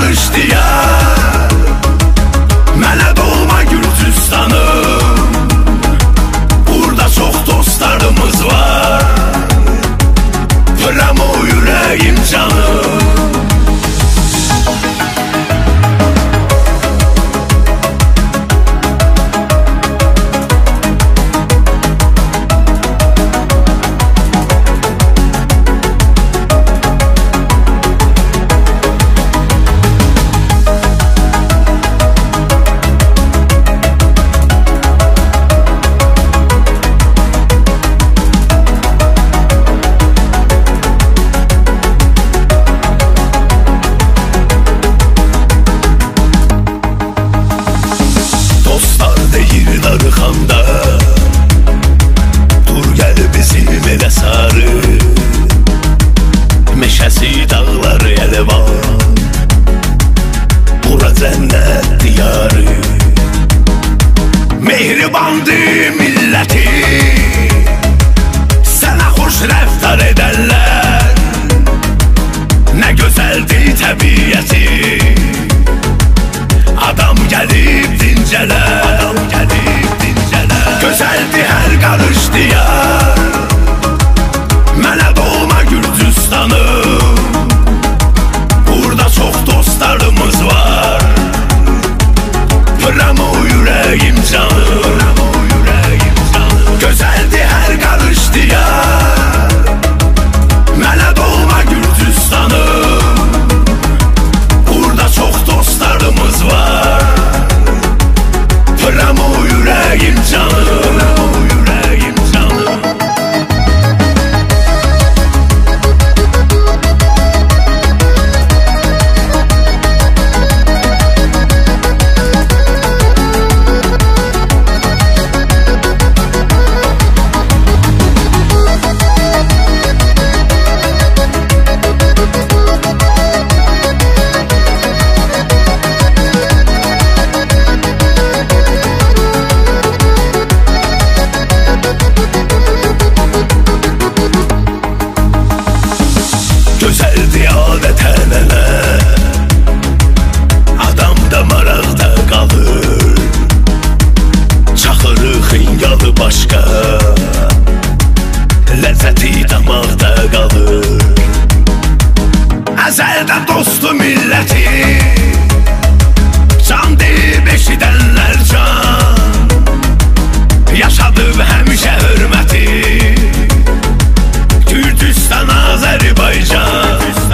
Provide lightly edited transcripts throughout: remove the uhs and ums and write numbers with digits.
karış diyar. Mənə doğma Gürcüstanım, burada çox dostlarımız var. Pıram o yüreğim canım. Darıxanda dur gəl bizim elə sarı, meşəsi dağları elə var, bura cənnət diyarı. Mehribandı milləti, sənə xoş rəftar edərlər. Nə gözəldir təbiəti, adam gəlib dincələr. Gözəldir hər qarış diyar. Mənə doğma Gürcüstanım, burada çox dostlarımız var. Pıram o yüreğim canım. Gözəldir hər qarış diyar. Mənə doğma Gürcüstanım, burada çox dostlarımız var. Pıram o yüreğim canım. Gözəldir adət-ənənələr, adam da maraqda qalır. Çaxırı, xingalı başqa, ləzzəti damaqda qalır. Əzəldən dostu milləti, can deyib eşidənlər can, yaşadıb həmişə hörməti. Gürcüstan, Azərbaycan,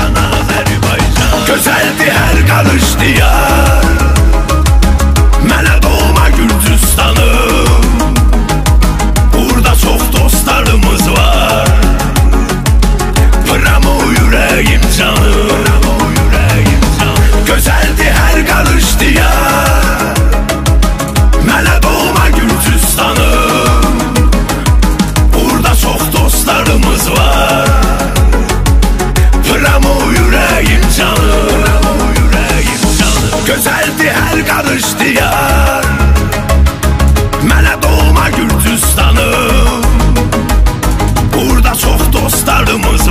gözəldir hər qarış diyar. Mənə doğma Gürcüstanım, burada çox dostlarımız var. Pıram o yüreğim canım. Gözəldir hər qarış diyar. Mənə doğma Gürcüstanım, burada çox dostlarımız var. Pıram o yüreğim canım. Gözəldir hər qarış diyar. Mənə doğma Gürcüstanım, burada çox dostlarımız